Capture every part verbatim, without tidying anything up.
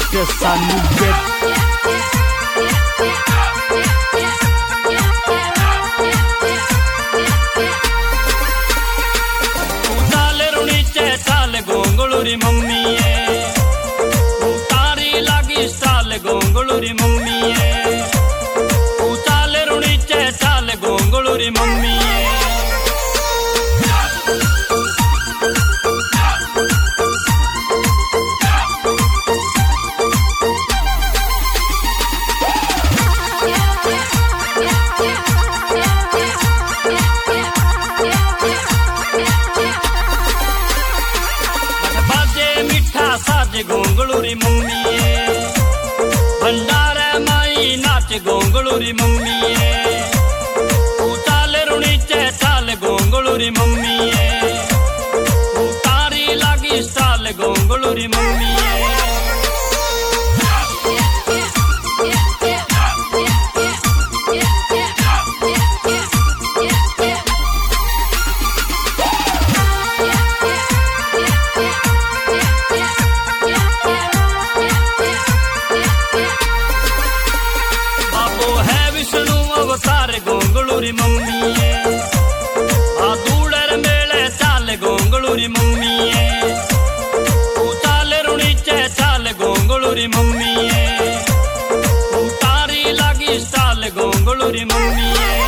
के सानू बेट गोंगलूरी मम्मी तारी लागी स्टाल गोंगलूरी मम्मी चाल रुणी चे चाल गोंगलूरी मम्मी गोंगलूरी मम्मी भंडारे माई नाच गोंगलूरी मम्मी चाल रुणी चे चाल गोंगलूरी मम्मी तारी लागी स्टाल गोंगलूरी मम्मी अवतार गोंगलूरी मम्मी आ दूड़र मेले चाल गोंगलूरी मम्मी चाल रुणी चे चाल गोंगलूरी मम्मी तारी लागी स्टाल गोंगलूरी मम्मी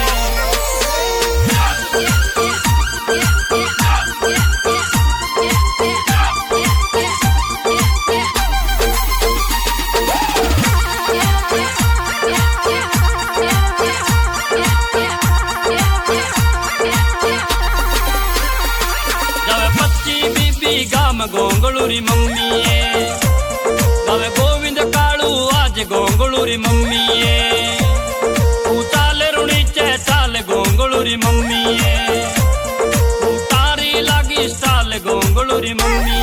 गाम गोंगलूरी मम्मी गावे गोविंद कालू आज गोंगलूरी मम्मी चाल रुणी चे चाल गोंगलूरी मम्मी तारी लागी स्टाल गोंगलूरी मम्मी